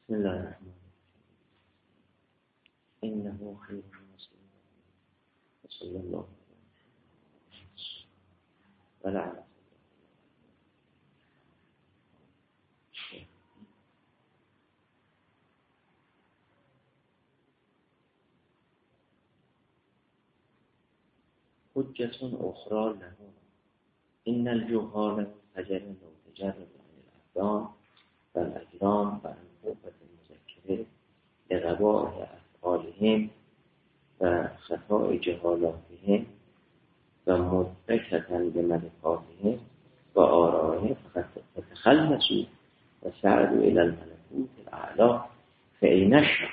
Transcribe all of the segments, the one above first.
بسم الله الرحمن الرحیم. انه خیر المسلمین و صلی الله علیه و آله. حجة أخرى له إن الجهال فجر لو تجرد عن الأبدان والأجرام وعن قوة المذكرة لغباء أفعالهم وخطاء جهالاتهم ومدركة بملكاتهم وآرائهم فتخلصوا وسعدوا إلى الملكوت الأعلى فأين الشر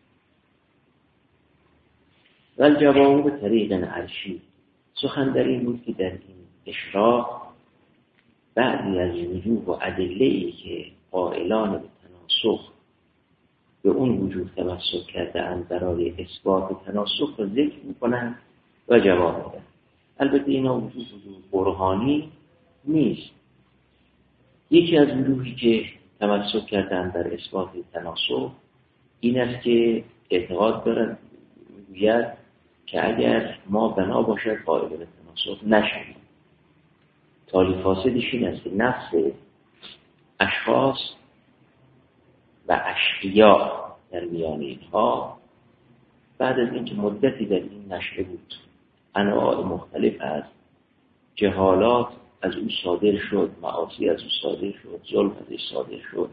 والجواب به طریق عرشی. سخن در این بود که در این اشراق بعضی از وجوه و ادله‌ای که قائلان به تناسخ به اون وجوه تمسک کرده اند برای اثبات تناسخ را ذکر می‌کنند و جواب میدن. البته اینا وجوه برهانی نیست. یکی از وجوهی که تمسک کردن در اثبات تناسخ این است که اعتقاد دارند میگوید که اگر ما بنا باشد قائل به تناسخ نشویم. تالی فاسدش این است که نفس اشخاص و اشقیا در میان اینها بعد از اینکه مدتی در این نشأه بود، انواع مختلف از جهالات از او صادر شد، معاصی از او صادر شد، ظلم ازش صادر شد.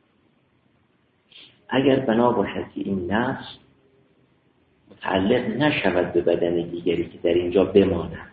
اگر بنا باشد که این نفس متعلق نشود به بدن دیگری که در اینجا بماند،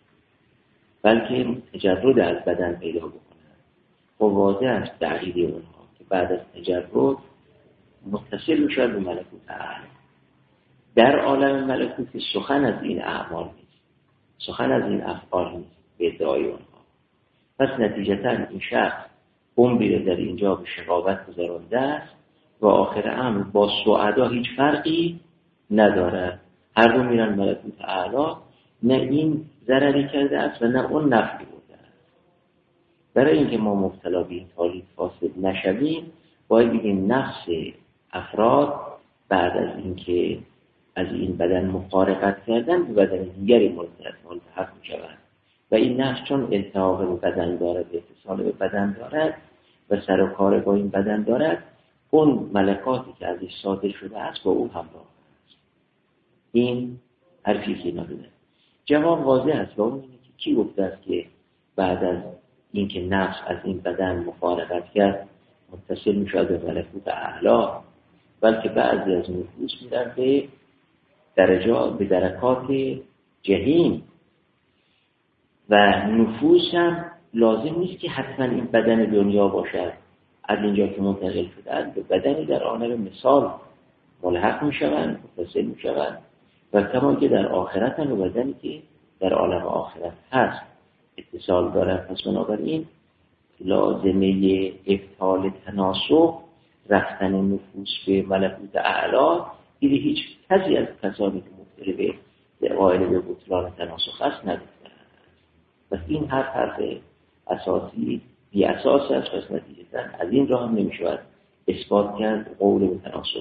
بلکه تجرد از بدن پیدا بکنند، و واضح است تعقیده اونها که بعد از تجرد متصل میشود به ملکوت اعلی. در عالم ملکوت سخن از این اعمال نیست، سخن از این افعال نیست به ادعای اونها. پس نتیجتا این شخص عمری را در اینجا به شقاوت گذرانده است و آخر امر با سعدا هیچ فرقی ندارد. هر دو میرن ملکوت اعلی، نه این ضرری کرده است و نه اون نفعی بوده است. برای اینکه ما مبتلا به این تالیف فاسد نشویم باید بگیم نفس افراد بعد از اینکه از این بدن مفارقت کردن به بدن دیگری ملتحق میشوند و این نفس چون التحاق به بدن دارد، اتصال به بدن دارد و سر و کار با این بدن دارد، اون ملکاتی که ازش صادر شده است با او همراه است. این حرفی که ندونه. جواب واضح است و اون اینه که کی گفته است که بعد از اینکه نفس از این بدن مفارقت کرد متصل میشود به ملکوت اعلی، بلکه بعضی از نفوس میرن به درجات، به درکات جهیم و نفوس هم لازم نیست که حتما این بدن دنیا باشد. از اینجا که منتقل شدن به بدنی در عالم مثال ملحق میشوند، متصل میشوند و کما که در آخرت هم به بدنی که در عالم آخرت هست اتصال دارد. پس بنابراین لازمه ابطال تناسخ رفتن نفوس به ملکوت اعلی دیگه هیچ کسی از کسانی که مبتلا به قائل به بطلان تناسخ است نگفته است. پس این حرف اساسی بی اساس است. پس نتیجتا از این راه هم نمیشود اثبات کرد قول به تناسخ.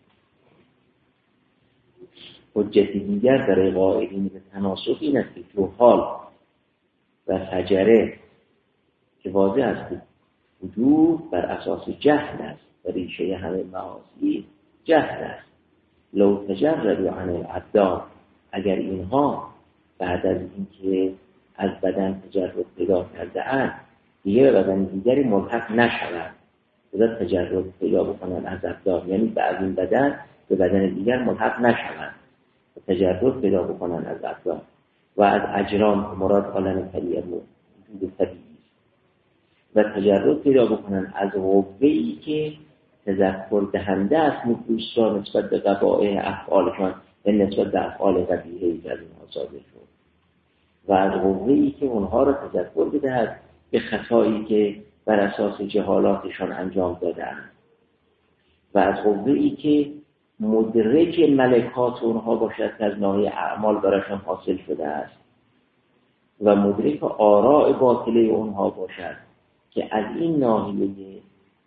حجت دیگر برای قائلین به تناسخ این است که جهال و فجره که واضح است وجود بر اساس جهل است و ریشه همه معاصی جهل است. لو تجردوا عن الابدان، اگر اینها بعد از اینکه از بدن تجرد پیدا کرده اند دیگه به بدن دیگری ملحق نشوند، باید تجرد پیدا بکنن از ابدان، یعنی بعد این بدن به بدن دیگر ملحق نشوند و تجرد پیدا بکنن از ابدان و از اجرام مراد عالم طبیعی وجود طبیعی و تجرد پیدا بکنن از قوه‌ای که تذکر دهنده است نفوس را نسبت به قبائح افعالشان و نسبت به افعال قبیحه‌ای که از اینها صادر شد و از قوه‌ای که اونها را تذکر بدهد به خطایی که بر اساس جهالاتشان انجام دادند و از قوه‌ای که مدرک ملکات اونها باشد که از ناحیه اعمال برایشان حاصل شده است و مدرک آراء باطله اونها باشد که از این ناحیه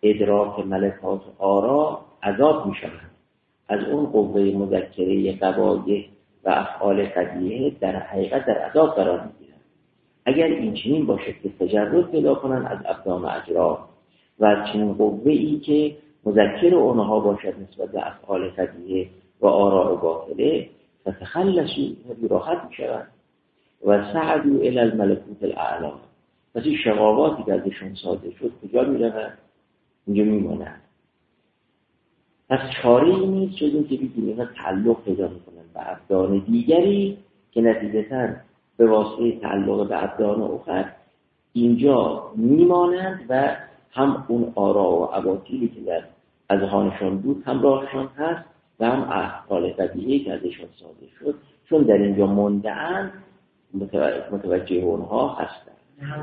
ادراک ملکات و آرا عذاب می شود. از اون قوه مذکره قبایح و افعال قضیه در حقیقت در عذاب قرار می گیرند. اگر این چنین باشد که تجرد پیدا کنند از ابدان و اجرام و از چنین قوه‌ای که مذکر اونها باشد نسبت به افعال قضیه و آراء باطله، فتخلصوا راحت می شوند و سعدوا الی الملکوت الاعلی. پس این شقاواتی که ازشون صادر شد کجا می روند؟ اینجا می مانند. پس چاره‌ای نیست جز این که بگیم اینا تعلق پیدا می‌کنند به ابدان دیگری که نتیجتاً به واسطه تعلق به ابدان اخر اینجا میمانند و هم اون آرا و اباطیلی که در اذهانشان بود هم راهشان هست و هم افعال طبیعی که ازشان صادر شد، چون در اینجا مانده‌اند متوجه اونها هستند.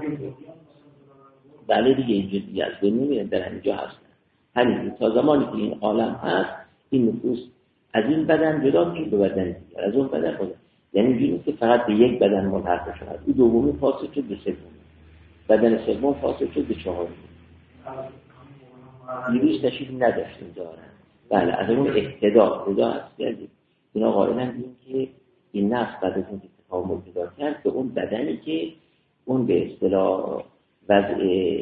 بله دیگه اینجا دیگه از بین نمیرن، در همینجا هستن. همین تا زمانی که این عالم هست این نفوس از این بدن جدا میشه به بدن دیگر، از اون بدن خود. یعنی اینجوری نیست که فقط به یک بدن ملحق شود. این دومی فاصل شد به سوم، بدن سوم فاصل شد به چهارم. دیروز تشریف نداشتیم دارن. بله از اون اقتدا هست کردیم. اینا قائلن بیم که این نفس بعد از اون که تکامل پیدا کرد به اون بدنی که اون به اصطلاح وضع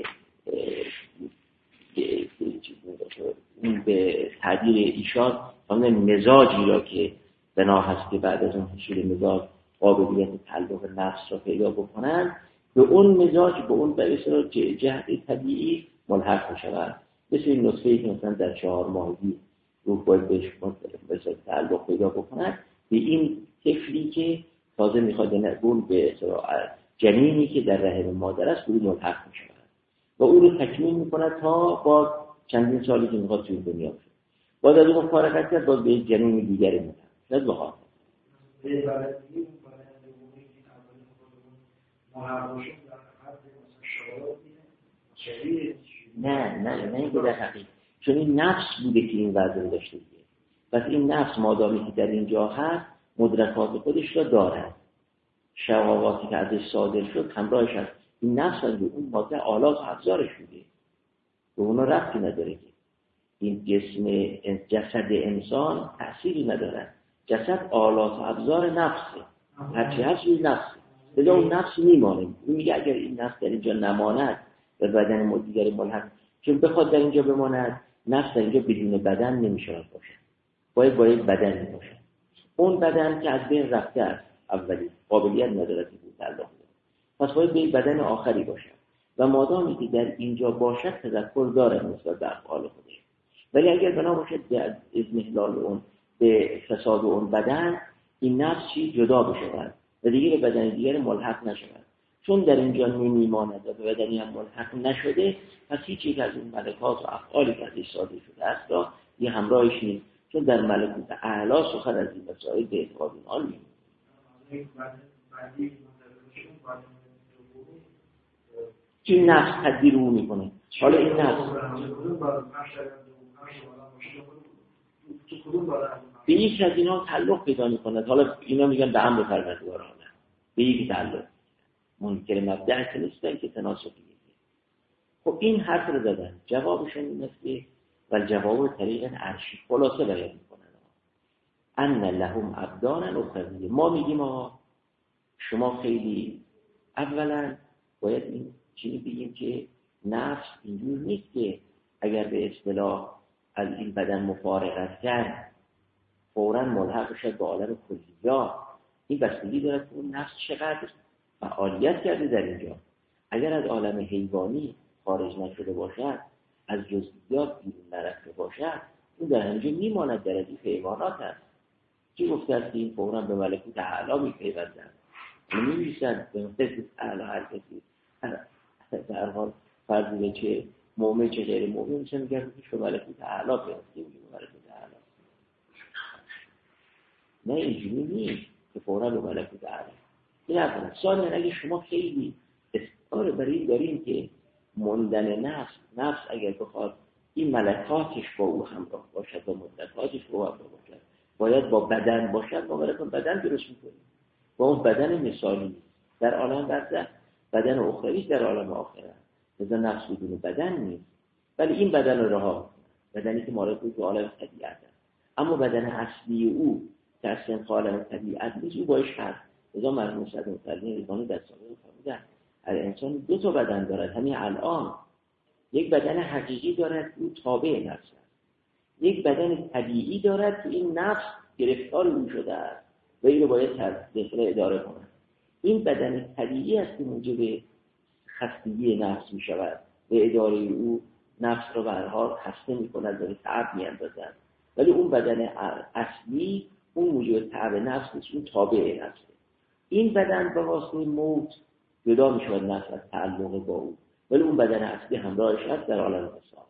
این به تعبیر ایشان همون مزاجی را که بنا هست که بعد از اون حصول مزاج قابلیت تعلق نفس را پیدا بکنن، به اون مزاج به اون به اصطلاح جهت طبیعی ملحق میشوند. مثل این نطفه‌ای که مثلا در 4 ماهگی روح باید بهش مثلا تعلق پیدا بکنن، به این طفلی که تازه میخواد نقول به اصطلاح جنینی که در رحم مادر است به اون ملحق میشوند و اون رو تکمیل میکنه تا با چندین سالی که میخواد توی دنیا بشه. بعد از اون فارغت کرد باز به یک جنین دیگری میکنه. شاید بخواد نه این که در حقیقت چون این نفس بوده که این وضع رو داشته دیگه. پس این نفس مادامی که در اینجا هست مدرکات خودش را دارد، شقاواتی که ازش صادر شد همراهش هست. این نفس از اون ماده آلات و ابزارش بوده، به اونا ربطی نداره که این جسد انسان تأثیری نداره. جسد آلات و ابزار نفسه، هرچی هست روی نفسه، بذار اون نفس میمانه. اون میگه اگر این نفس در اینجا نماند به بدن دیگری ملحق، چون بخواد در اینجا بماند نفس در اینجا بدون بدن نمیشود باشه، باید بدن باشه. اون بدن که از بین رفته است اولی قابلیت نداره که بود تعلق داره، پس باید به بدن آخری باشه و مادامی که در اینجا باشد تذکر داره نسبت به افعال خودش. ولی اگر بنا باشد به اضمحلال اون به فساد اون بدن این نفس چی جدا بشود و دیگه به بدن دیگر ملحق نشود، چون در اینجا نمیماند و به بدنی هم ملحق نشده، پس هیچ یک از این ملکات و افعالی که ازش صادر شده است را یه همراهش نیست، چون در ملکوت اعلی سخن از این مسائل به اعتقاد آن نیست. این نفس تدبیر او میکنه. حالا این نفس به یک از اینا تعلق پیدا میکنه. حالا اینا میگن به امر پروردگارانه، به یک تعلق منکر مبدع که نیستن که تناسبی. خب این حرف رو زدن، جوابشون این است که والجواب طریق عرشی خلاصه بیان میکنن ان لهم ابدانا اخرویه. ما میگیم شما خیلی اولا باید این چیزی بگیم که نفس اینجور نیست که اگر به اصطلاح از این بدن مفارقت کرد فوراً ملحق شد به عالم کلیات. این بستگی داره که اون نفس چقدر فعالیت کرده در اینجا. اگر از عالم حیوانی خارج نشده باشد، از جزئیات بیرون نرفته باشد، اون در اینجا میماند، در ردیف حیوانات هست. چی گفته است که این فوراً به ملکوت اعلی میپیوندند؟ نمی‌نویسند به ملکوت اعلی هر کسی در حال فرض چه مؤمن چه غیر مؤمن میشه میگن که به ملکوت اعلی پیوسته به ملکوت اعلی. نه اینجوری نیست که فوراً به ملکوت اعلی. این اول. ثانیاً اگه شما خیلی اصرار برای دارین که موندن نفس اگر بخواد این ملکاتش با او همراه باشد و مدرکاتش با او همراه باشد، باید با بدن باشد، ما برای بدن درست میکنیم. با اون بدن مثالی در عالم برزخ، بدن اخروی در عالم آخرت. مثلا نفس بدون بدن نیست. ولی این بدن رو رها، بدنی که مال تو عالم طبیعت است، اما بدن اصلی او که اصلا عالم طبیعت نیست، او باش هست. لذا مرحوم صدر مطلعی ریحانی در سابق فرمودن انسان 2 تا بدن دارد. همین الان یک بدن حقیقی دارد او تابع نفس است، یک بدن طبیعی دارد که این نفس گرفتار او شده است و این رو باید داخل اداره کنند. این بدن طبیعی است که موجب خستگی نفس می شود و اداره او نفس رو به هر حال خسته می کند و به تعب می اندازد. ولی اون بدن اصلی اون موجب تعب نفس نیست، اون تابع نفسه. این بدن به واسطه موت جدا می شود نفس از تعلق با او، ولی اون بدن اصلی همراهش هست در عالم مثال.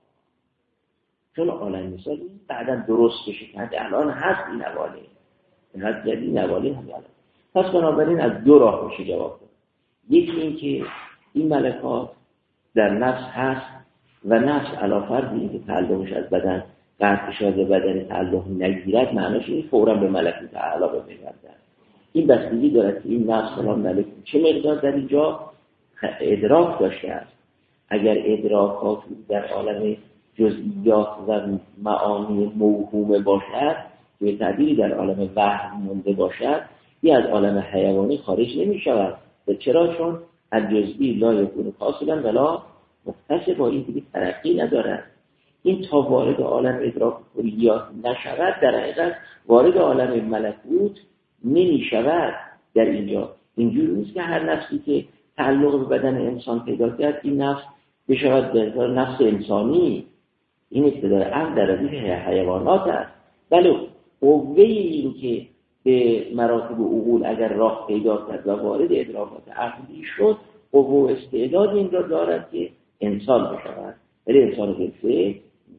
چون عالم مثال بعدا درست بشه که الان هست این نواله، اینقدر جدید نواله هم الان. پس بنابراین از 2 راه میشه جواب داد. یکی این که این ملکات در نفس هست و نفس علاوه بر اینکه تعلقش از بدن قطع شده بدن تعلق نگیرد، معناش این فوراً به ملکوت اعلی بپیوندد. این بستگی دارد که این نفس الان ملکوت چه مقدار در اینجا ادراک داشته است. اگر ادراکات در عالم جزئیات و معانی موهوم باشد، به تعبیری در عالم وهم مونده باشد، این از عالم حیوانی خارج نمی شود. چرا؟ چون الجزئی لا یکون فاصلا ولا متصل، با این دیگه ترقی ندارد. این تا وارد عالم ادراک کلیات نشود، در حقیقت وارد عالم ملکوت نمی شود. در اینجا اینجوری نیست که هر نفسی که تعلق به بدن انسان پیدا کرد این نفس بشود به نفس انسانی. این ابتدای عقل در رده حیوانات است. بله قوه این که به مراتب عقول اگر راه پیدا کرد و وارد ادراکات عقلی شد، قوه و استعداد این را دارد که انسان بشود، ولی انسان بالفعل.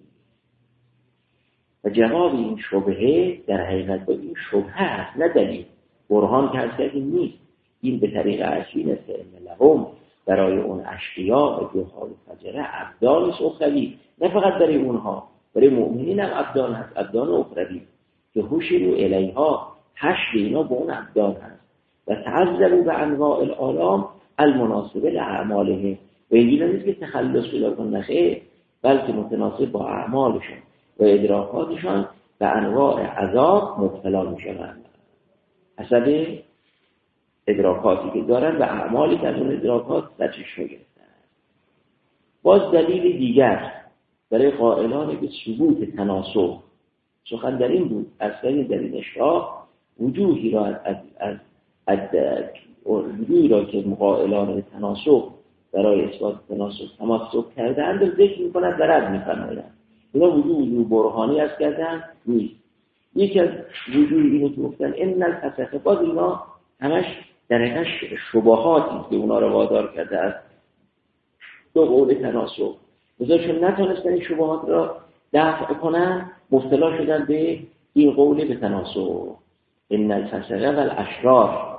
و جواب این شبهه در حقیقت با این شبهه است، نه دلیل. برهان که نیست. این به طریق عشین است لهم، برای اون اشقیا و جهال و فجره ابدان اخروی، نه فقط برای اونها، برای مؤمنین هم ابدان هست، ابدان اخروی که حشروا الیها، حشر اینا به اون ابدان هست. و تعذبوا به انواع الآلام المناسبه لاعمالهم، و اینجوری نیست که تخلص پیدا کنن، خیر، بلکه متناسب با اعمالشون و ادراکاتشان به انواع عذاب مبتلا میشوند، حسب ادراکاتی که دارن و اعمالی که از اون ادراکات در چشم گرفتن. باز دلیل دیگر برای قائلان به ثبوت تناسخ سخن در این بود، اصلا در این اشراح وجوهی را که قائلان به تناسخ برای اثبات تناسخ تمسک کردند ذکر می‌کند و رد می‌فرمایند. اینا وجوه برهانی است کردن نیست. یکی از وجوه اینو که گفتن ان الفسخ، باز اینا همش در حقیقت شبهاتی که اونا رو وادار کرده است 2 قول تناسخ. مثلا چون نتونستن این شبهات را دفع کنن، مبتلا شدن به این قول به تناسخ، ان الفسقه و الاشرار.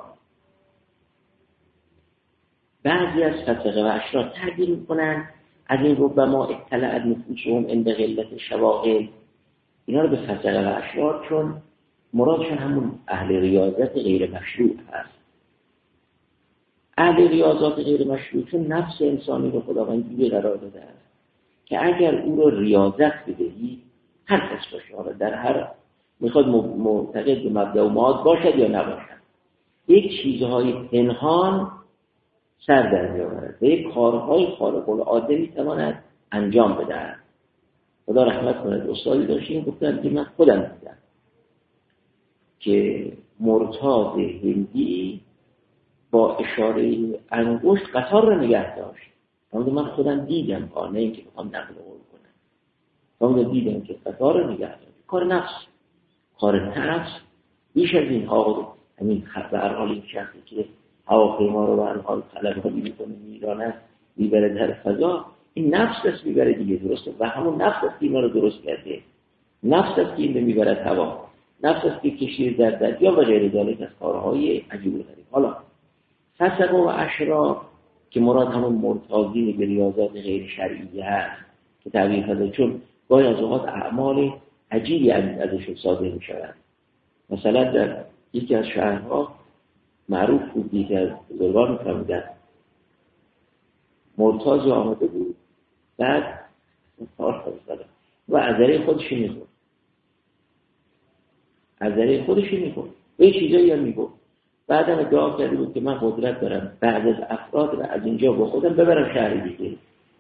بعضی از فسقه و اشرار تعبیر میکنن از این ربما اطلعت نفوسهم عند قلت شواغل، اینا رو به فسقه و اشرار، چون مرادشون همون اهل ریاضت غیر مشروع هست. اهل ریاضات غیر مشروع چون نفس انسانی رو خداوند جوری قرار داده است که اگر او رو ریاضت بدهی، هر کس باشه، در هر میخواد معتقد به مبدأ و معاد باشد یا نباشد، یک چیزهای پنهان سر در می‌آورد و یک کارهای خارق العاده میتواند انجام بدهد. خدا رحمت کند، استادی داشتیم گفتن که من خودم دیدم که مرتاض هندی با اشاره انگشت قطار رو نگه داشت. من خودم دیدم، نه اینکه بخوام نقل قول کنم، من دیدم که قطار رو نگه داشت. کار نفس بیش از این ها. همین به هر حال این شخصی که هواپیما رو به هر حال طلبکاری میکنه میرانه میبره در فضا، این نفس است میبره دیگه، درسته؟ و همون نفس است که اینا رو درست کرده، نفس است که این رو میبره هوا، نفس است که کشیر در دریا و غیر ذالک از کارهای عجیب و غریب. حالا فسقه و اشرار که مراد همون مرتاضین به ریاضات غیر شرعی هست که تعبیر کرده، چون گاهی از اوقات اعمال عجیبی ازشون صادر میشوند. مثلا در یکی از شهرها معروف بود، یکی از بزرگان میفرمودن مرتاض آمده بود، بعد و از ذره خودش میگفت، از ذره خودش میگفت به چیزایی هم میگفت. بعدم ادعا کرده بود که من قدرت دارم بعد از افراد رو از اینجا با خودم ببرم شهر دیگه.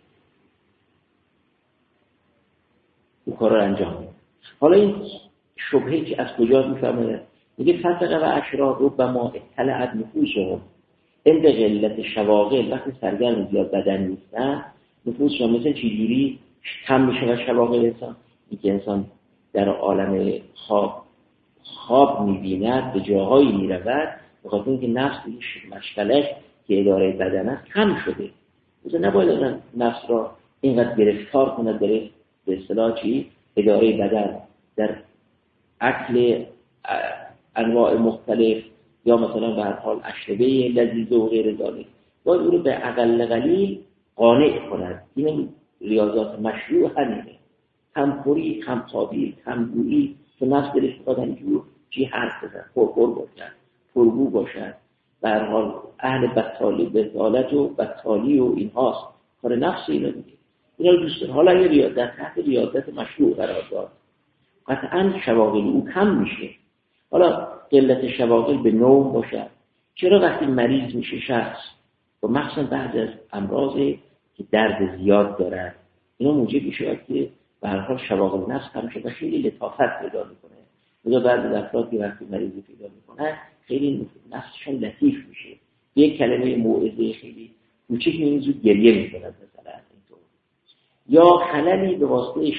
این کار رو انجام میده. حالا این شبهه که از کجا میفهمه؟ میگه فسقه و اشرار ربما اطلعت نفوسهم عند قلت شواغل، وقتی سرگرم زیاد بدن نیستن نفوسشون مثل چجوری کم میشه و شواغل انسان، میگه انسان در عالم خواب میبیند، به جاهایی میرود بخاطر اینکه نفس مشغلش که اداره بدن است کم شده. مثلا نباید نفس را اینقدر گرفتار کند به اصطلاح چی؟ اداره بدن در اکل انواع مختلف یا مثلا به هر حال اشربه لذیذ و غیر ذالک. باید او رو به اقل قلیل قانع کند. این ریاضات مشروع همینه، کمخوری، کمخوابی، کمگویی که نفس دلش بخواد اینجور چی حرف بزن، پرپر باشد، پرگو باشد، به هر حال اهل بطالی بطالت و بطالی و اینهاست، کار نفس اینا دیگه. اینا رو دوست داره. حالا یه ریاضت تحت ریاضت مشروع قرار داد، قطعا شواغل او کم میشه. حالا قلت شواغل به نوع باشد. چرا وقتی مریض میشه شخص و مخصوصا بعد از امراضی که درد زیاد دارد اینا موجب میشه که به هر حال شواغل نفس کم شه و خیلی لطافت پیدا میکنه. مثلا بعضی از افراد که وقتی مریضی پیدا میکنن خیلی نفسشون لطیف میشه، یک کلمه موعظه خیلی کوچیک می‌زنه گریه میکنه مثلا اینطور. یا خللی به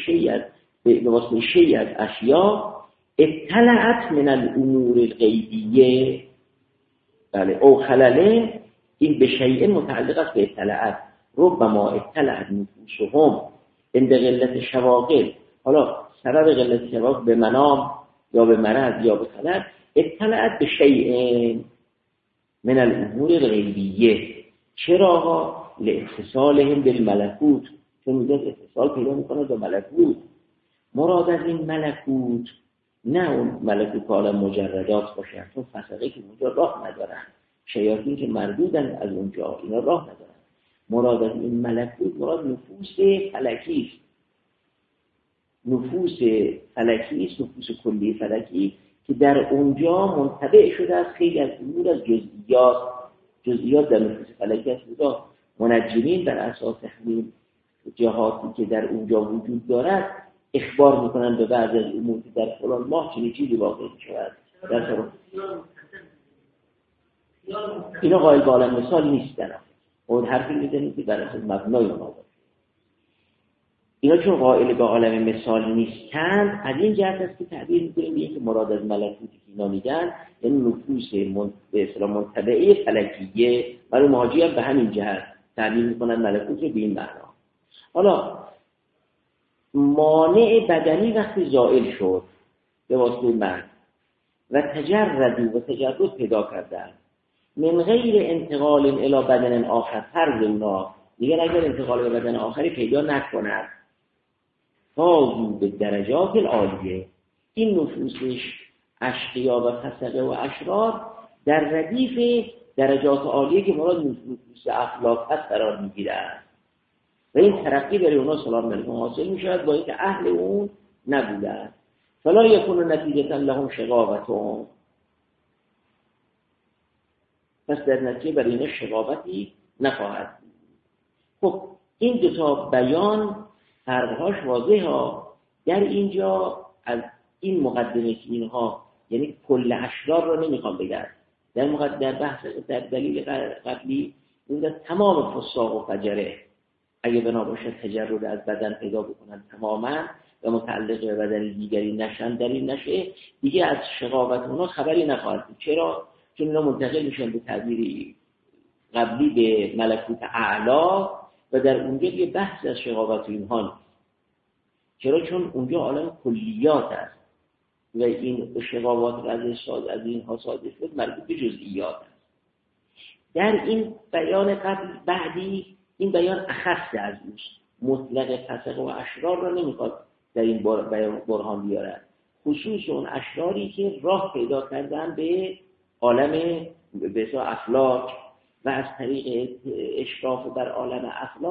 واسطه شیء از اشیاء اطلعت من الامور الغیبیه. بله، او خلله این به شیء متعلق است به اطلاعت. ربما اطلعت نفوسهم عند قلت شواغل. حالا سبب قلت شواغل به منام یا به مرض یا به خلل، اطلعت به شیء من الامور الغیبیه. چرا؟ لاتصالهم بالملکوت، چون میگه اتصال پیدا میکنه با ملکوت. مراد از این ملکوت نه اون ملکوت عالم مجردات باشه، چون فسقه که اونجا راه ندارن، شیاطین که مردودن از اونجا اینا راه ندارن. مراد از این ملکوت مراد نفوس فلکی است، نفوس فلکی است، نفوس کلی فلکی که در اونجا منطبع شده از خیلی از امور، از جزئیات در نفوس فلکی است. بودا منجمین بر اساس همین جهاتی که در اونجا وجود دارد اخبار میکنن به بعض از امور که در فلان ماه چنین چیزی واقع میشود. اینا قائل به عالم مثال نیستن. اون حرفی میزنید که بر اساس مبنای اونها باشه. اینا چون قائل به عالم مثال نیستند، از این جهت است که تعبیر میکنیم به که مراد از ملکوتی که اینا میگن یعنی نفوس به اصطلاح منطبعه فلکیه. برای مهاجی هم به همین جهت تعبیر میکنن ملکوت رو به این معنا. حالا مانع بدنی وقتی زائل شد به واسطه مرگ و تجرد پیدا کردن من غیر انتقال الی بدن آخر، فرض اونا دیگر اگر انتقال به بدن آخری پیدا نکند، فازو به درجات العالیه، این نفوسش اشقیا و فسقه و اشرار در ردیف درجات عالیه که مراد نفوس اخلاق هست قرار میگیرند و این ترقی برای اونا سلام علیکم حاصل میشود با اینکه اهل اون نبودند. فلا یکون نتیجه لهم شقاوتهم، پس در نتیجه برای اینا شقاوتی نخواهد بود. خب این دو تا بیان فرقهاش واضحه ها. در اینجا از این مقدمه که اینها یعنی کل اشرار رو نمیخوام بگم، در بحث در دلیل قبلی این تمام فساق و فجره اگه بنا باشه تجرد از بدن پیدا بکنن تماما و متعلق به بدن دیگری نشن، در این نشه دیگه از شقاوت اونا خبری نخواهد بود. چرا؟ چون اینا منتقل میشن به تعبیری قبلی به ملکوت اعلا و در اونجا یه بحث از شقاوت اینها نیست. چرا؟ چون اونجا عالم کلیات است و این شقاوت از اینها صادر شد مربوط به جزئیات است. در این بیان قبل بعدی این بیان اخص از اوست، مطلق فسق و اشرار را نمیخواد در این برهان بیارد، خصوص اون اشراری که راه پیدا کردن به عالم به اصطلاح افلاک و از طریق اشراف بر عالم افلاک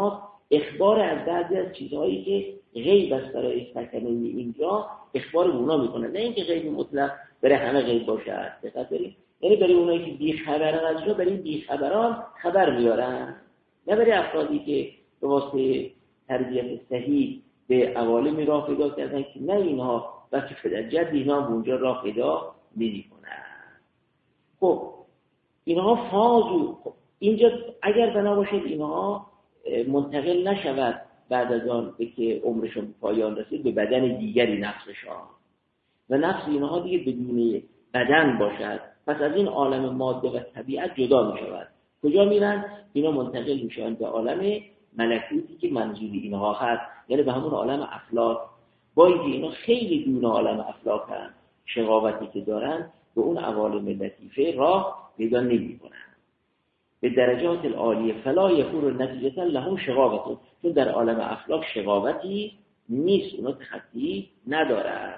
اخبار از بعضی از چیزهایی که غیب است برای سکنه اینجا اخبار اونا میکنن، نه اینکه غیب مطلق برای همه غیب باشه. دقت کنید، یعنی برای اونایی که بی خبرن از جا، برای بی خبران خبر میارن، نه برای افرادی که به واسطه تربیت صحیح به عوالمی راه پیدا کردن که نه اینها بلکه پدر جد اینها اونجا راه پیدا نمی‌کنن. خب اینها فازو، اینجا اگر بنا باشد اینها منتقل نشود بعد از آن به که عمرشون پایان رسید به بدن دیگری نفسشان و نفس اینها دیگه بدون بدن باشد، پس از این عالم ماده و طبیعت جدا می شود. کجا میرن؟ اینا منتقل میشن به عالم ملکوتی که منظوری اینها هست، یعنی به همون عالم افلاک. با اینکه اینا خیلی دون عالم افلاک هست، شقاوتی که دارن به اون عوالم لطیفه راه پیدا نمی کنن. به درجات العالیه فلا یکون نتیجتا لهم شقاوت، چون در عالم افلاک شقاوتی نیست، اونا تخطی ندارن.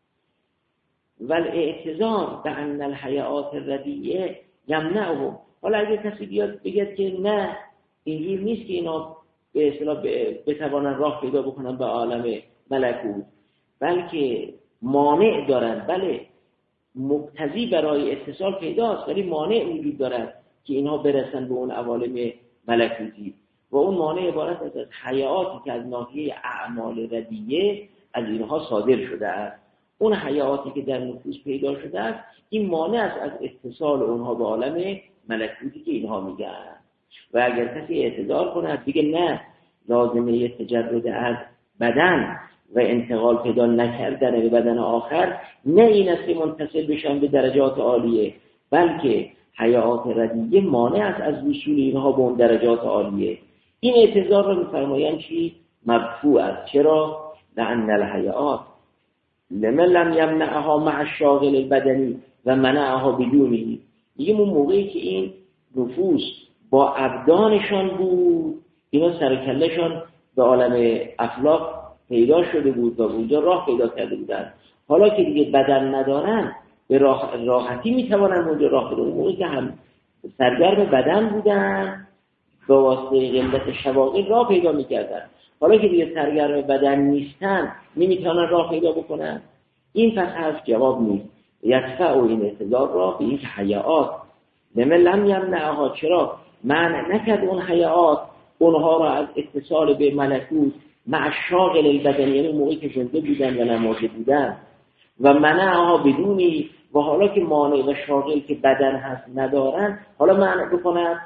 والاعتذار بان الحیات الردیه یمنعهم. حالا اگه کسی بیاد بگه که نه اینجور نیست که اینا به اصطلاح بتوانن راه پیدا بکنن به عالم ملکوت، بلکه مانع دارن، بله مقتضی برای اتصال پیداست ولی مانع وجود دارد که اینها برسن به اون عوالم ملکوتی، و اون مانع عبارت است از حیاتی که از ناحیه اعمال ردیه از اینها صادر شده است. اون حیاتی که در نفوس پیدا شده است این مانع است از اتصال اونها به عالم ملکوتی که اینها میگن. و اگر کسی اعتذار کنه بگه نه لازمه تجرد از بدن و انتقال پیدا نکردن به بدن آخر نه این است که منتصل بشن به درجات عالیه، بلکه حیات ردیه مانع است از وصول اینها به اون درجات عالیه. این اعتذار رو میفرمایند چی؟ مرفوع است. چرا؟ لأن الحیات لمن لم یمنعها مع الشاغل البدنی و منعها بدونه. میگیم اون موقعی که این نفوس با ابدانشان بود، اینا سرکلشان به عالم افلاک پیدا شده بود و اونجا راه پیدا کرده بودن، حالا که دیگه بدن ندارن به راحتی میتوانن اونجا راه پیدا. اون موقعی که هم سرگرم بدن بودن به واسطه قلت شواغل راه پیدا میکردن، حالا که دیگه سرگرم بدن نیستن نمیتونن راه پیدا بکنن. این پس حرف جواب نیست. یدفع و این اعتذار را به این که حیات لمن لم یمنعها، چرا منع نکرد اون حیات اونها را از اتصال به ملکوت مع شاغل البدن، یعنی موقعی که زنده بودن و نمازه بودن، و منعها بدونی، و حالا که مانع و شاغل که بدن هست ندارن حالا منع بکنن.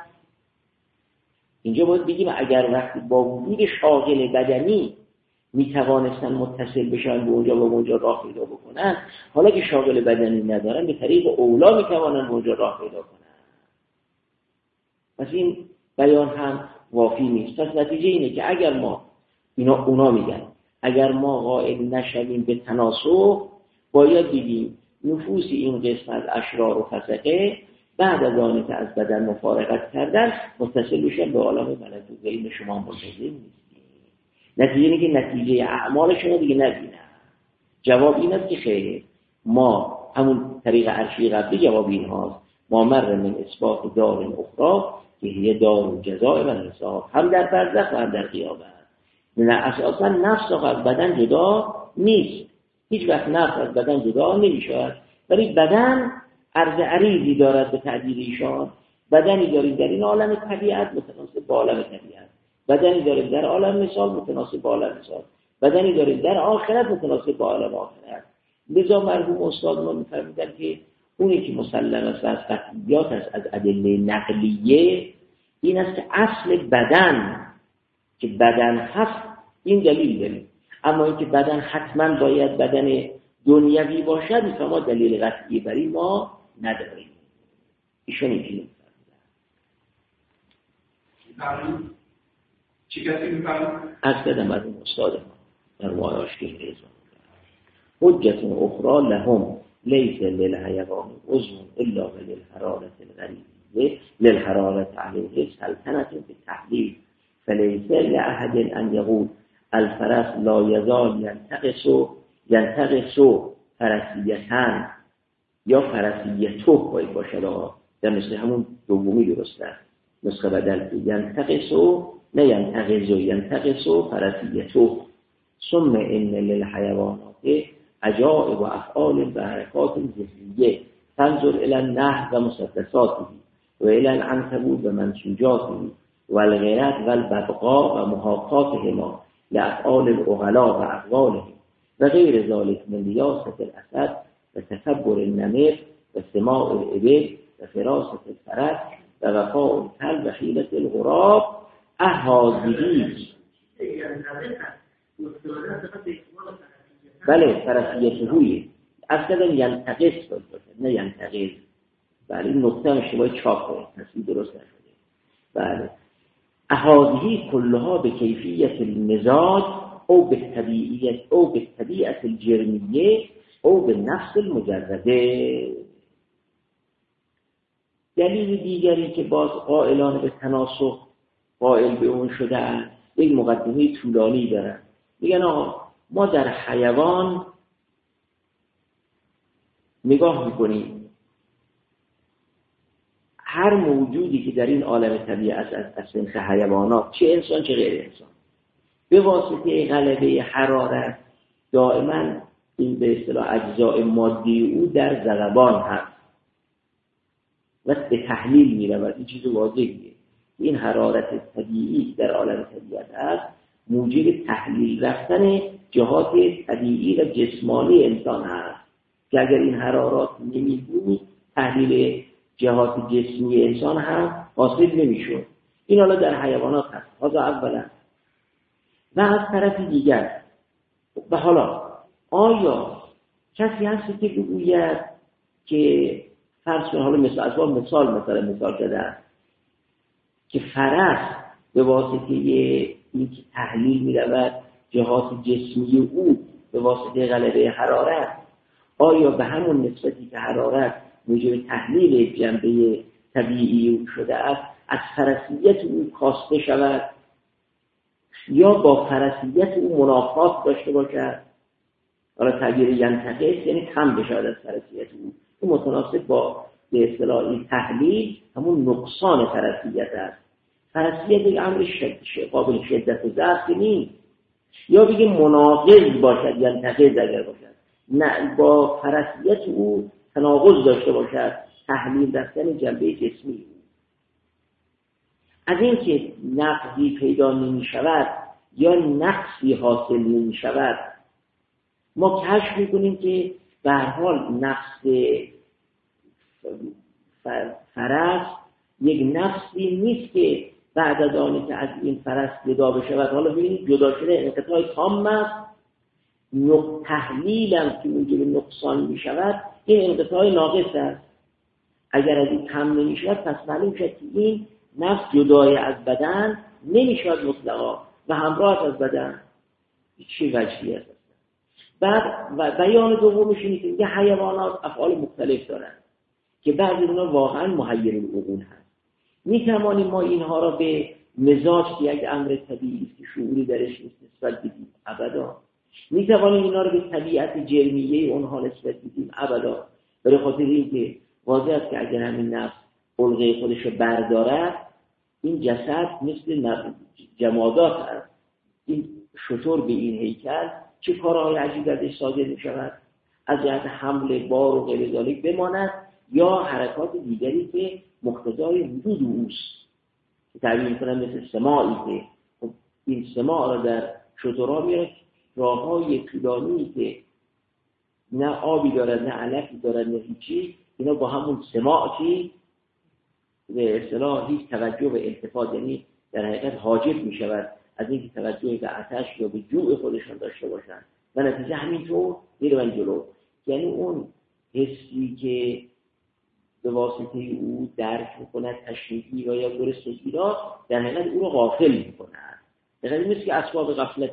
اینجا باید بگیم اگر وقتی با وجود شاغل بدنی میتوانستن متصل بشن به اونجا و اونجا راه پیدا بکنن، حالا که شاغل بدنی ندارن به طریق اولا میتوانن اونجا راه پیدا کنن. پس این بیان هم وافی نیست. پس نتیجه اینه که اگر ما اونا میگن اگر ما قائل نشویم به تناسخ، باید بگیم نفوس این قسم از اشرار و فسقه بعد از آنی که از بدن مفارقت کردن متصل بشن به عالم ملکوت. این شما ملتزم نیستید. نتیجه اینه که نتیجه اعمال شما دیگه نبینن. جواب این است که خیلی ما همون طریق عرشی قبلی جواب این هاست. ما مر من اثبات دار اخرى که هی دار جزاء و حساب، هم در برزخ و هم در قیامت. نه اساسا نفس از بدن جدا نیست، هیچ وقت نفس از بدن جدا نمیشه، ولی بدن عرض عریضی دارد به تعبیر ایشان. بدنی داریم در این عالم طبیعت متناسب با عالم طبیعت، بدنی داریم در عالم مثال متناسب با عالم مثال، بدنی داریم در آخرت متناسب با عالم آخرت. لذا مرحوم استاد ما می‌فرمودن که اونی که مسلم است از قطعیات است از ادله نقلیه این است که اصل بدن که بدن هست این دلیل داریم، اما اینکه بدن حتما باید بدن دنیوی باشد مثل ما دلیل قطعی برای ما نداریم. ایشون اینجوری می‌فرمایند. چی کسی می‌فرمایند؟ از قدم از این استاد ما در وایاش که ایزان حجت اخرى لهم لیس للحیوان عضو الا للحرارت الغریبه للحرارت علیه سلطنت به تحلیل فلیس لأحد ان یقول الفرس لا یزال ینتقص فرسیتن یا فرسیتو باید باشد. در مثل همون دومی درست است. نسخه بدل ینتقصو نه ینتقصو ینتقصو فرسیتو ثم ان للحیوانات عجائب و افعال و حرکات جزئیه تنظر الى النحل و مسدساته و الى العنکبوت و منسوجاته و الغیرت و الببقاء و محاکاتهما لافعال العقلاء و اقوالهم و غیر ذلك من لیاست الاسد و تکبر النمر و سماع الابل و فراست الفرس و وفاء الكلب و حیلة الغراب احاذیه. بله فرسیت هویه اصلا ینتقص باید نه ینتقص. بله این نقطه هم اشتباه چاپه تصویر درست نشده. بله احاذیه کلها به کیفیت المزاج او به طبیعیت او به طبیعت الجرمیه او به نفس المجرده. دلیل دیگری که باز قائلان به تناسخ قائل به اون شده است یک مقدمه طولانی دارن. میگن آقا ما در حیوان نگاه میکنیم هر موجودی که در این عالم طبیعت از صنف حیوانات چه انسان چه غیر انسان به واسطه غلبه حرارت دائما این به اصطلاح اجزاء مادی او در ضربان هست و به تحلیل میرود. این چیز واضحیه. این حرارت طبیعی در عالم طبیعت است موجب تحلیل رفتن جهات طبیعی و جسمانی انسان هست که اگر این حرارات نمی‌بود تحلیل جهات جسمی انسان هم حاصل نمی‌شد. این حالا در حیوانات هست. حالا اولا و از طرف دیگر و حالا آیا کسی هست که بگوید که فرض کن حالا مثال شده که فرس به واسطه این که تحلیل می‌رود جهات جسمی او به واسطه غلبه حرارت آیا به همون نسبتی که حرارت موجب تحلیل جنبه طبیعی او شده است از فرسیت او کاسته شود یا با فرسیت او منافات داشته باشد؟ حالا تعبیر ینتقص یعنی کم بشود از فرسیت او. این متناسب با به اصطلاح تحلیل همون نقصان فرسیت است. فرسیت یک امر قابل شدت و ضعف نیست. یا بگه مناقض باشد ینتقص اگر باشد نه با فرسیت او تناقض داشته باشد تحلیل رفتن جنبه جسمی او. از این که نقضی پیدا نمی شود یا نقصی حاصل نمی شود ما کشف میکنیم که به هر حال نقص فرس یک نقصی نیست که بعد از آنی که از این فرس جدا بشود حالا ببینید جدا شده انقطاع تام است تحلیل هم که موجب نقصان می شود این انقطاع ناقص است. اگر از این کم نمی شود پس معلوم شد که این نفس جدای از بدن نمی شود مطلقا و همراه از بدن چه وجهی است. بعد و بیان دومش اینه که حیوانات افعال مختلف دارند که بعضی اونها واقعا محیر العقول هست. می توانیم ما اینها را به مزاج که یک امر طبیعی است که شعوری درش نیست نسبت بدیم؟ ابدا. می توانیم اینا را به طبیعت جرمیه اونها نسبت بدیم؟ ابدا. برای خاطر اینکه واضح است که اگر همین نفس علقه خودش رو بردارد این جسد مثل جمادات است. این شطور به این هیکل چه کارهای عجیب ازش صادر می شود از جهت حمل بار و غیر ذالک بماند یا حرکات دیگری که مقتضای وجود اوست که تعبیر می‌کنم مثل سماعی که خب این سماع را در شطورها میره راههای طولانی که نه آبی دارد نه علفی دارد نه هیچی اینا با همون سماع که به اصطلاح هیچ توجه به التفات یعنی در حقیقت حاجب می شود از اینکه توجه به آتش یا به جوع خودشان داشته باشند و نتیجه همینطور میرون جلو. یعنی اون حسی که به واسطه او درک میکند تشنیعی و یا گرسنگی را در حقیقت او رو غافل میکند. دقیقا این مثل که اسباب غفلت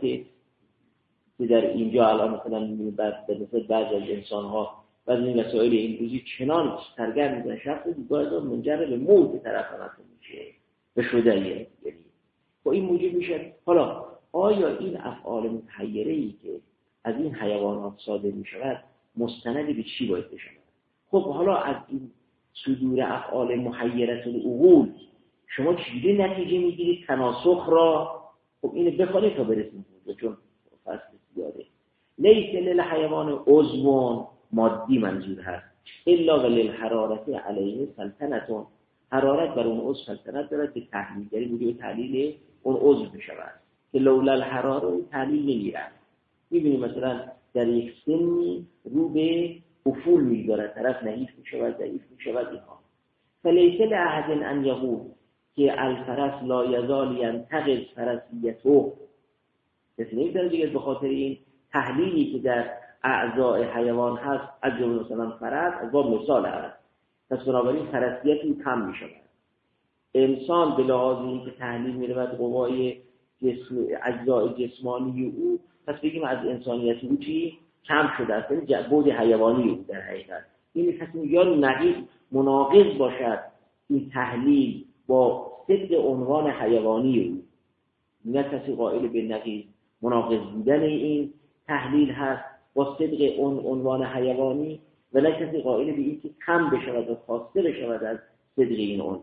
که در اینجا الان مثلا به بعضی از انسان‌ها و از این مسائل امروزی چنان سرگرم می‌کنن شخص دیگاه از منجر به موت طرف همتون میشه به شدنی یعنی خب این موجب میشه. حالا آیا این افعال متحیره‌ای که از این حیوانات صادر میشود مستند به چی باید بشود؟ خب حالا از این صدور افعال محیرة العقول شما چجوری نتیجه میگیرید تناسخ را؟ خب اینو بخونید تا برسیم چون فصل زیاده. لیس للحیوان عضو مادی منظور هست الا وللحرارت علیه سلطنتون، حرارت بر اون عضو سلطنت دارد که تحلیلگری بوده و تحلیل اون عضو بشود که لولا الحراره تحلیل نمیرن. میبینید مثلا در یک سنی رو به افول میگذارد، طرف نحیف میشود ضعیف میشود اینها. فلیس لأحد ان یقول که الفرس لا یزال ینتقض فرسیته، کسی نمیتونه دیگه به خاطر این تحلیلی که در اعضای حیوان هست از جمله مثلا فرس از باب مثال هست، پس بنابراین فرسیت این کم میشود. انسان به لحاظ این که تحلیل میرود قوای اجزای جسمانی او، پس بگیم از انسانیت او چی کم شده است، یعنی بعد حیوانی او در حقیقت. این کسی یا نقیض مناقض باشد این تحلیل با صدق عنوان حیوانی او، نه کسی قائل به نقیض مناقض بودن این تحلیل هست با صدق اون عنوان حیوانی، و نه کسی قائل به این که کم بشود و خواسته بشود از صدق این عنوان.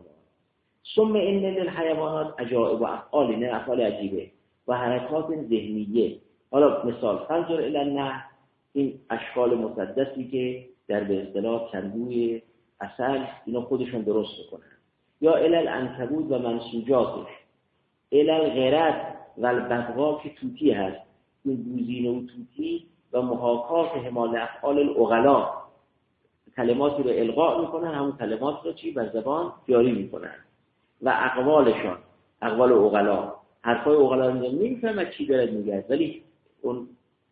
ثم ان للحیوانات عجائب و افعال، نه افعال عجیبه و حرکات ذهنیه. حالا مثال فنظر الی النحل، این اشکال مسدسی که در به اصطلاح کندوی عسل اینا خودشون درست میکنن، یا الی العنکبوت و منسوجاتش، الی الغرد و البغا که توتی هست، این دوزینه و توتی و محاکات حمال افعال العقلا، کلماتی رو القاء میکنن همون کلمات رو چی بر زبان جاری میکنن، و اقوالشان اقوال عقلا، حرفای عقلا رو نمیفهمن چی داره میگه، ولی اون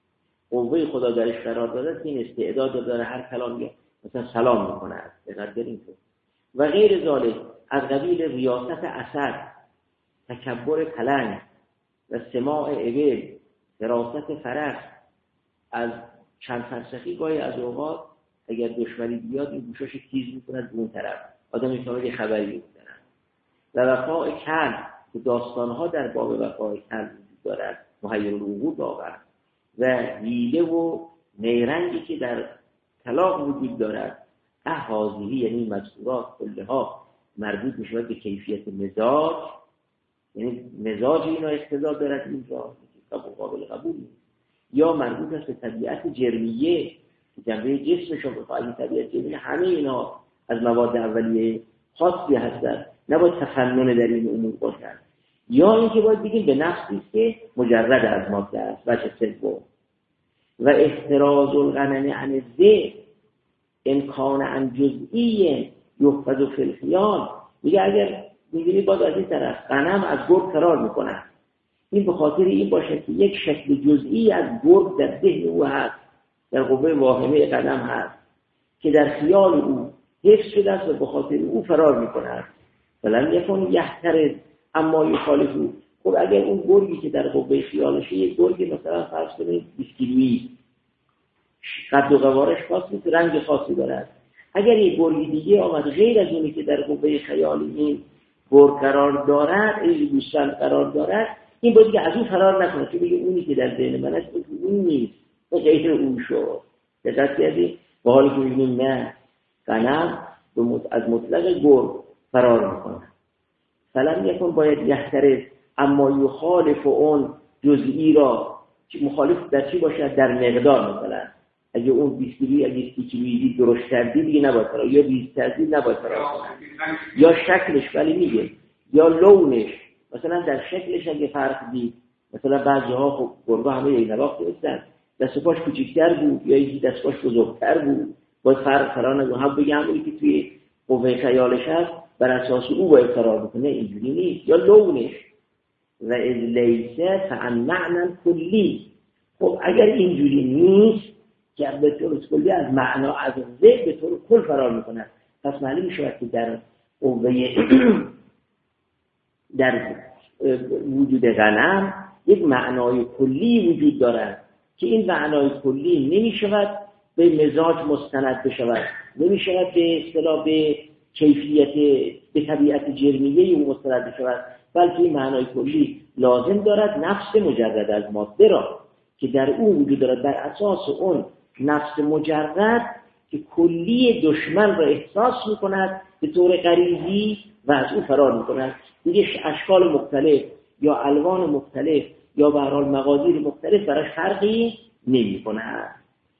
قوه خدا درش قرار داده این استعداد داره هر کلامی مثلا سلام میکنه دقیقاً اینطور و غیر ذالک از قبیل ریاست اسد، تکبر پلنگ و سماع ابل، فراست فرس. از چند فرسخی گاهی از اوقات اگر دشمنی بیاد این گوشاش تیز میکنند به اون طرف، آدم میتونه یه خبری میکنن. و وفاء کل که داستانها در باب وفاء کل وجود دارد، محیر العقول واقعا، و حیله و نیرنگی که در طلاق وجود دارد. احاضیری یعنی مذکورات کلها مربوط میشود به کیفیت مزاج، یعنی مزاج اینا اقتضا دارد اینجا قابل قبول نیست، یا مربوط است به طبیعت جرمیه که جنبه جسمشون بخواهی طبیعت جرمیه، همه اینا از مواد اولیه خاصی هستند، نباید تفنن در این امور باشد. یا اینکه باید بگیم به نفسی که مجرد از ماده است، بچه سوم. و احتراز الغنم عن الذئب امکان عن جزئی یحفظ فی الخیال، میگه اگر میگیری باید از این طرف غنم از گرگ فرار میکنه، این به خاطر این باشه که یک شکل جزئی از گرگ در ذهن او هست، در قوه واهمه قدم هست که در خیال او حفظ شده است و به خاطر او فرار میکنه. فلن یکن یحترز اما یخالف او. خب اگر اون گرگی که در قوه خیالشه یک گرگ مثلا فرض کنید 20 کیلویی، قد و قوارش خاص نیست، رنگ خاصی دارد، اگر یک گرگ دیگه آمد غیر از اونی که در قوه خیال این گرگ قرار دارد، این گوسفند قرار دارد، این باید که از اون فرار نکنه، که بگه اونی که در ذهن من است اون نیست، غیر اون شد. دقت کردی؟ با حالی که میگیم نه، غنم از مطلق گرگ فرار میکنه. فلن یکن باید یحترز اما یخالف اون جزئی را، مخالف در چی باشه؟ در مقدار. مثلا اگه اون 20 کیلویی اگه 30 کیلویی درشت کردی دیگه نباید فرار، یا 20 کردی نباید فرار کنه، یا شکلش، ولی میگه یا لونش، مثلا در شکلش اگه فرق دید، مثلا بعضی‌ها خب گربه همه یک نواخت هستن، دست و پاش کوچیک‌تر بود یا یکی دست و پاش بزرگتر بود، باید فرار نکنه، هم بگه همونی که توی قوه خیالش هست بر اساس او باید فرار بکنه، اینجوری نیست. یا لونش و از لیسه فعن معنی کلی. خب اگر اینجوری نیست که به طور کلی از معنا از ذهن به طور کل فرار میکنه، پس معنی میشه که در قوه در وجود غنم یک معنای کلی وجود دارد که این معنای کلی نمیشود به مزاج مستند بشود، نمیشود به اصطلاح به کیفیت به طبیعت جرمیه او مستند بشود، بلکه این معنای کلی لازم دارد نفس مجرد از ماده را که در او وجود دارد، بر اساس اون نفس مجرد که کلی دشمن را احساس میکند به طور غریزی و از او فرار میکند. دیگه اشکال مختلف یا الوان مختلف یا به هر حال مقادیر مختلف براش فرقی نمیکند.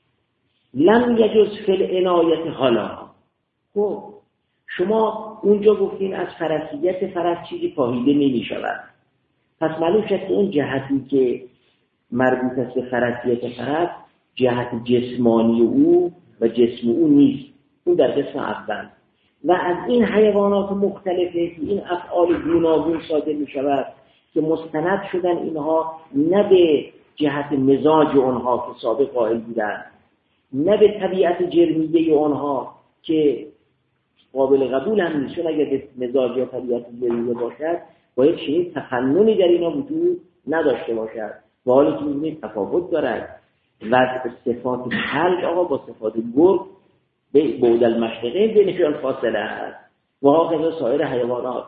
لم یجوز فی العنایت حالا. خب شما اونجا گفتین از فرسیت فرس چیزی فاهیده نمیشود، پس معلوم شد که اون جهتی که مربوط است به فرسیت فرس جهت جسمانی او و جسم او نیست، اون در قسم اول. و از این حیوانات مختلفه که این افعال گوناگون صادر می شود که مستند شدن اینها نه به جهت مزاج اونها که سابق قائل بودن، نه به طبیعت جرمیه اونها که قابل قبول هم نیست، چون اگر به مزاج یا طبیعت جرمیه باشد باید چنین تفننی در اینا وجود نداشته باشد، و حالی که می‌بینید تفاوت دارد و صفات کلب آقا با صفات گرگ به بعد المشرقین بینشون فاصله است و هاکذا سایر حیوانات.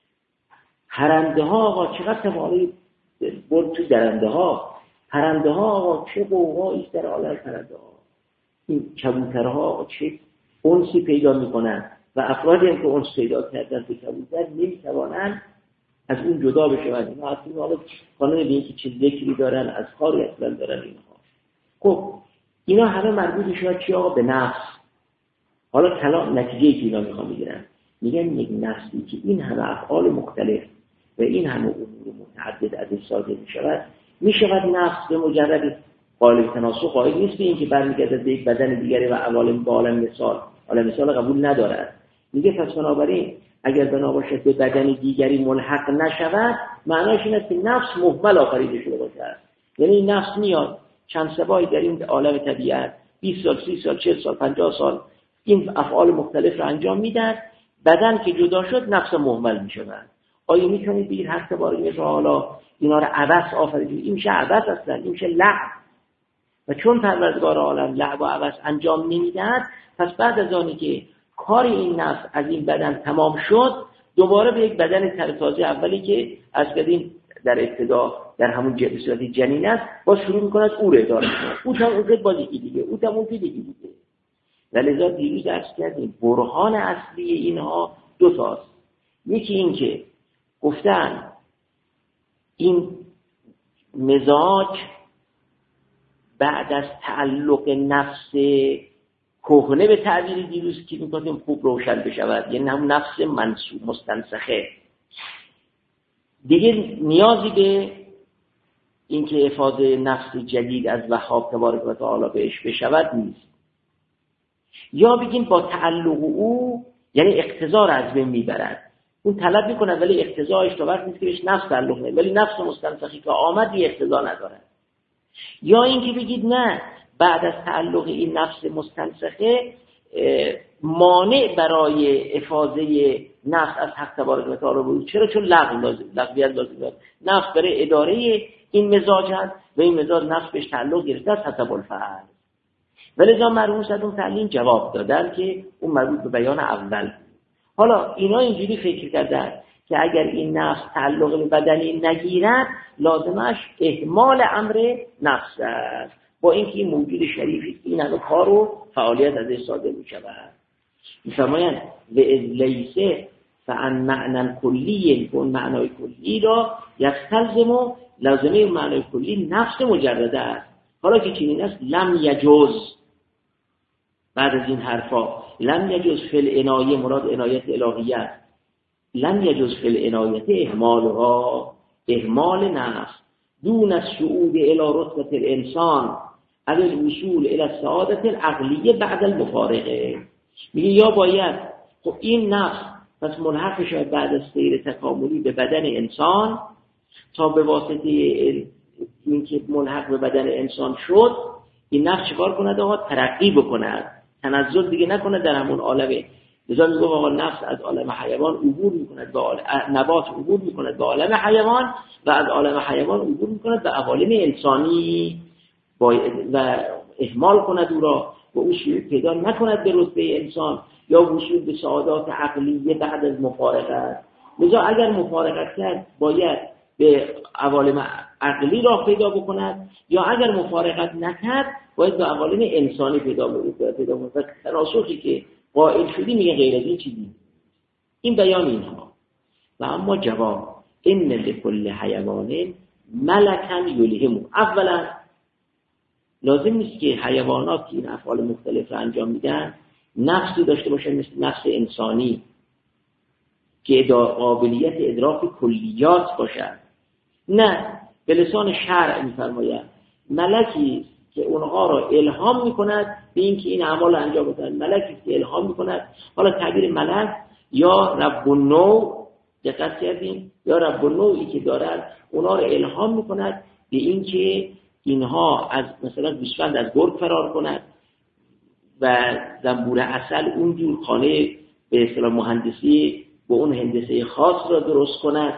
پرنده ها آقا چقدر تفاوتی برد تو درنده ها، پرنده ها آقا چه قوقایی است در عالم پرنده ها، این کبوترها چه انسی پیدا میکنن و افرادی هم که انس پیدا کردن به کبوتر نمیتوانن از اون جدا بشوند. اینا اصلا حالا قانون به این که چه ذکری دارن از کاری اصلا دارن اینها. خب اینا همه مربوط میشن چی آقا؟ به نفس. حالا کلام نتیجه‌ای که اینا میخوان بگیرن، میگن یک نفسی که این همه افعال مختلف و این همه امور متعدد از این صادر میشود نفس به مجرد قالب تناسخ قائل نیست به این که برمیگرده به یک بدن دیگری و عوالم با عالم مثال قبول ندارد. میگه پس بنابراین اگر بنا باشد به بدن دیگری ملحق نشود، معناش این است که نفس مهمل آفریده شده باشد. یعنی نفس میاد چند سبایی در این عالم طبیعت 20 سال 30 سال 40 سال 50 سال این افعال مختلف را انجام میدن، بدن که جدا شد نفس مهمل میشود. آیا میتونید بگید هر سباری که حالا اینا رو عبث آفریده، این میشه عبث اصلا، این میشه لعب. و چون پروردگار عالم لعب و عبث انجام نمیدهد، پس بعد از آنی که کار این نفس از این بدن تمام شد، دوباره به یک بدن تازه اولی که از قدیم در ابتدا در همون صورت جنین است باز شروع می‌کند او رو اداره کنه. او هم اون باز یکی دیگه، او هم اون دیگه. ولذا دیروز درس کردیم برهان اصلی اینها دو تاست. یکی این که گفتن این مزاج بعد از تعلق نفس کهنه به تعبیر دیروز که می‌گفتیم خوب روشن بشود، یعنی هم نفس منسوخ مستنسخه، دیگه نیازی به اینکه افاده نفس جدید از وهاب تبارک و تعالی بهش بشود نیست. یا بگیم با تعلق او یعنی اقتضا را از بین میبرد، اون طلب میکنه ولی اقتضاش تا وقت نیست که بهش نفس تعلق نه، ولی نفس مستنسخی که آمد بی اقتضا نداره. یا اینکه بگید نه، بعد از تعلق این نفس مستنسخه مانع برای افاده نفس از حق تبارک و تعالی بود. چرا؟ چون لغویت لازم نفس برای اداره این مزاج هست و این مزاج نفس بهش تعلق گرفته از حسب الفعل. ولذا مرحوم صدوق تعلیم جواب دادن که اون مربوط به بیان اول. حالا اینا اینجوری فکر کردن که اگر این نفس تعلق به بدنی نگیرد لازمش اهمال امر نفس است، با اینکه این موجود شریفی این همه کار و فعالیت ازش صادر می شود. می‌فرمایند و از لیسه فعن معنی کلی، اون معنای کلی را یستلزم لازمه معنای کلی نفس مجرده است. حالا که چنین است لم یجوز، بعد از این حرفا لم یجوز فی العنایه مراد عنایت الهیه، لم یجوز فی العنایه اهمال نفس دون الصعود الى رتبه الانسان علی الوصول الى السعادة العقلیه بعد المفارقه. میگه یا باید خب این نفس پس ملحق شد بعد از سیر تکاملی به بدن انسان، تا به واسطه این که ملحق به بدن انسان شد این نفس چیکار کند؟ آقا ترقی بکند، تنزل دیگه نکنه در همون عالمه. لذا میگه آقا نفس از عالم حیوان عبور میکند به نبات، عبور میکند به عالم حیوان و از عالم حیوان عبور میکند به عوالم انسانی و اهمال کند او را و او پیدا نکند به رتبه انسان یا وصول به سعادات عقلیه بعد از مفارقت. لذا اگر مفارقت کرد باید به عوالم عقلی راه پیدا بکند، یا اگر مفارقت نکرد باید به عوالم انسانی پیدا بکند. و تناسخی که قائل شدی میگه غیر از این چیزی. این بیان اینها. و اما جواب ان لکل حیوان ملکا یلهمه. اولا لازم نیست که حیوانات که این افعال مختلف را انجام میدن نفسی داشته باشه مثل نفس انسانی که قابلیت ادراک کلیات باشد. نه، به لسان شرع میفرماید ملکی که اونها را الهام میکند به اینکه این اعمال را انجام بدن. ملکی که الهام میکند، حالا تعبیر ملک یا رب النوع، دقت کردیم، یا رب النوعی که دارد اونها را الهام میکند به اینکه اینها از مثلا گوسفند از گرگ فرار کند و زنبور عسل اونجور خانه به اصطلاح مهندسی با اون هندسه خاص را درست کند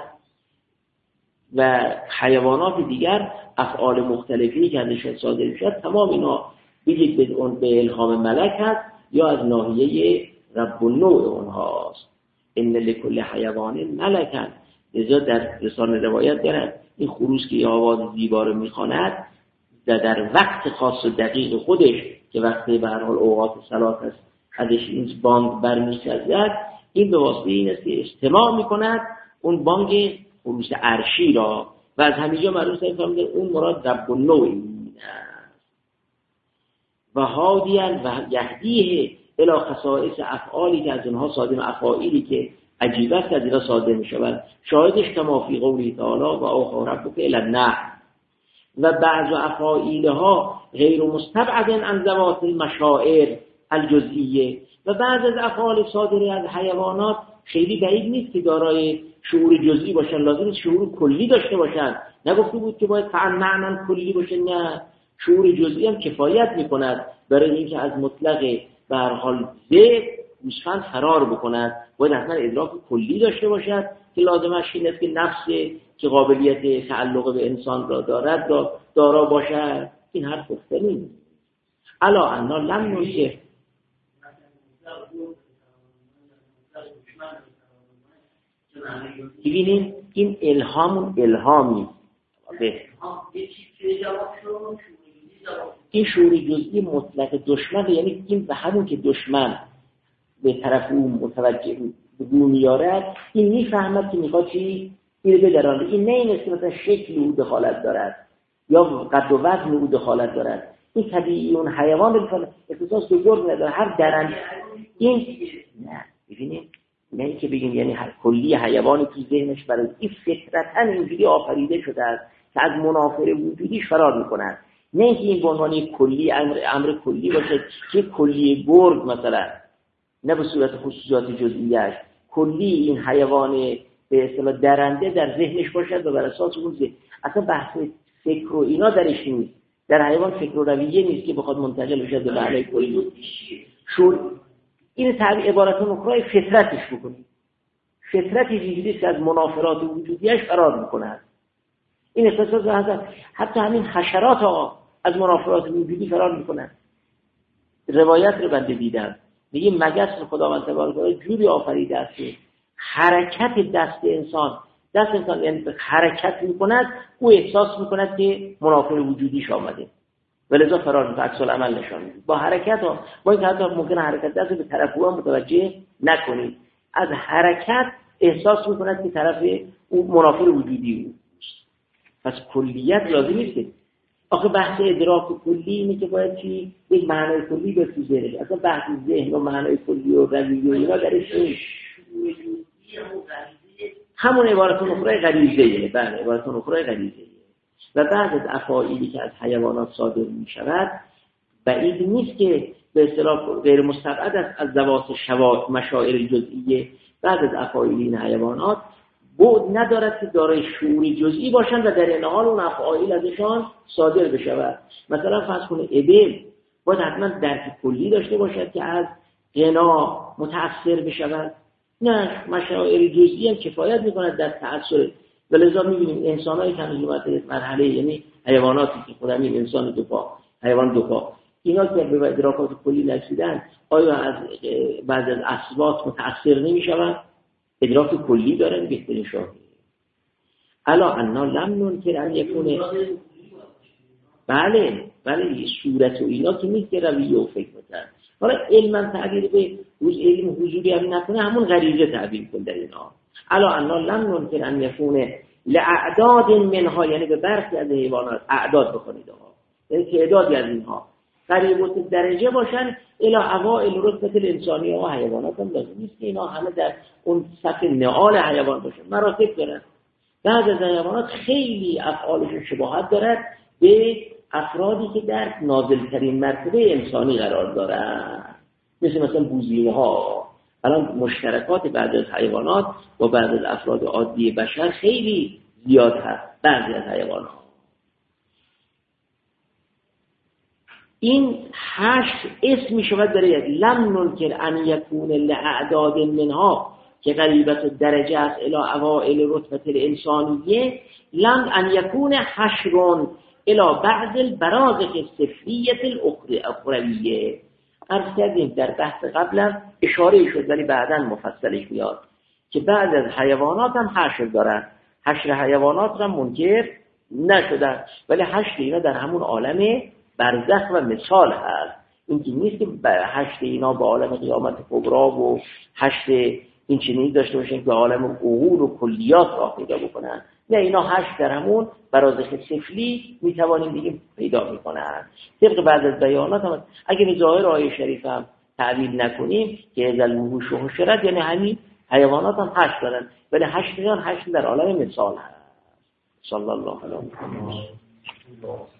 و حیوانات دیگر افعال مختلفی که ازشان صادر میشد، تمام اینا بگید به الهام ملک هست یا از ناحیه رب النوع اونهاست. ان لکل حیوان ملکا. لذا در رسانه روایت دارد این خروس که آواز زیبا رو میخواند در وقت خاص و دقیق خودش که وقتی به هر حال اوقات صلات است ازش این بانگ برمی‌خیزد، این به واسطه این است که اجتماع میکند اون بانگ خروس عرشی را و از همینجا معلوم است اون مراد رب النوع است. و هادیان و یهدیه الی خصائص افعالی که از اونها صادم افعالی که عجیب است از اینا صادر میشوند. شاهدش کما فی قوله تعالی و اوحی ربک الی النحل. و بعض افعالها غیر مستبعد عن ذوات المشاعر الجزئیه. و بعض از افعال صادره از حیوانات خیلی بعید نیست که دارای شعور جزئی باشن، لازم شعور کلی داشته باشن. نگفته بود که باید فعلا معنی کلی باشه؟ نه، شعور جزئی هم کفایت میکند برای اینکه از مطلق به هر حال ذهن گوسفند فرار بکند. باید حتما ادراک کلی داشته باشد که لازمش این است که نفس که قابلیت تعلق به انسان را دارد را دارا باشد. این حرف گفته نیست. الا انا لم ننکر. ببینید این الهامی این شعور جزئی مطلق دشمن، یعنی این به همون که دشمن به طرف اون متوجه میارد این میفهمد که میخواد چی این بدرانه. این نه این است که مثلا شکل او دخالت دارد یا قد و وزن او دخالت دارد. این طبیعی اون حیوان رو اختصاص به گرگ نداره. هر درنده این نه. ببینید نه این که بگیم یعنی هر کلی حیوانی تو ذهنش برای این فطرتاً اینجوری آفریده شده است که از منافر وجودیش فرار میکنند. نه اینکه این به عنوان کلی امر کلی باشه که کلی گرگ مثلا، نه به صورت خصوصیات جزئیش، کلی این حیوان به اصطلاح درنده در ذهنش باشد و بر اساس اون ذهن. اصلا بحث فکر و اینا درش نیست. در حیوان فکر و رویه نیست که بخواد منتقل بشه به معنای کلی. شور این تعبیر عبارت اخرى فطرتش بکنید. فطرت اینجوریه که از منافرات وجودیش فرار میکنه. این احساس حتی همین حشرات ها از منافرات وجودی فرار میکنن. روایت رو بنده دیدم میگه مگس خداوند تبارک و تعالی جوری آفریده است که حرکت دست انسان یعنی حرکت میکند او احساس میکند که منافر وجودیش آمده و لذا فرار میکنه، عکس العمل نشان میده. با حرکت ها با این حتی ممکنه حرکت دست به طرف او متوجه نکنید، از حرکت احساس میکند که طرف او منافر وجودی او. پس کلیت لازم نیست. آخه بحث ادراک کلی اینه که باید چی؟ یک معنای کلی به تو ذهنش. اصلا بحث ذهن و معنای کلی و رویه و اینا درش نیست. همون عبارت اخرى غریزه‌ایه. بله، عبارت اخرى غریزه‌ایه. و بعض از افعالی که از حیوانات صادر می شود بعید نیست که به اصطلاح غیر مستبعد است از ذوات مشاعر جزئیه. بعض از افعال این حیوانات بعد ندارد که دارای شعور جزئی باشند و در این حال اون افعال ازشان صادر بشود. مثلا فرض کنه ابل باید حتما درک کلی داشته باشد که از غنا متأثر بشود. نه، مشاعر جزئی هم کفایت میکند در تأثیر. ولذا میبینیم انسان‌هایی که هنوز مرحله یعنی حیواناتی که خودم این انسان دو پا، حیوان دو پا، اینا که به ادراکات کلی نرسیدن آیا از بعض از اصوات متأثر نمیشوند؟ ادراک کلی دارن بهترین شاهد. الا انا لم ننکر ان یکونه. بله صورت و اینا که نیست که رویه و فکر بکنن. حالا علما تعبیر به علم حضوری هم نکنه، همون غریزه تعبیر کن در اینا. الا انا لم ننکر ان یکونه لاعداد منها، یعنی به برخی از حیوانات اعداد بکنید آقا، یعنی تعدادی از اینها قریبت درجه باشن الی اوائل رتبه الانسانی و حیوانات هم لازم نیست که اینا همه در اون سطح نهال حیوان باشن، مراتب دارن. بعض از حیوانات خیلی افعالشون شباهت دارد به افرادی که در نازل‌ترین مرتبه انسانی قرار دارن، مثلا بوزین‌ها. الان مشترکات بعضی از حیوانات با بعضی از افراد عادی بشر خیلی زیاد هست. بعضی از حیوانات این 8 اسم می شود برای لم ننکر ان یکون لاعداد منها که قریبت درجه است الی اوائل رتبه الانسانیه، لم ان یکون حشرون الی بعض البرازخ السفلیه الاخرویه. عرض کردیم در بحث قبلم اشاره شد ولی بعداً مفصلش میاد که بعض از حیوانات هم حشر دارن. حشر حیوانات هم منکر نشدن، ولی حشر اینا در همون عالم برزخ و مثال هست. این که نیست که حشر اینا به عالم قیامت کبرا و حشر این چنینی داشته باشن که عالم عقول و کلیات را پیدا بکنن. نه، اینا حشر در همون برازخ سفلی میتوانیم بگیم پیدا میکنن. طبق بعض از بیانات هم اگر به ظاهر آیه شریف هم تعبیر نکنیم که ازل وحوش و حشرت، یعنی همین حیوانات هم حشر دارن، ولی حشر در عالم مثال هست. صلی الله علیه و سلم.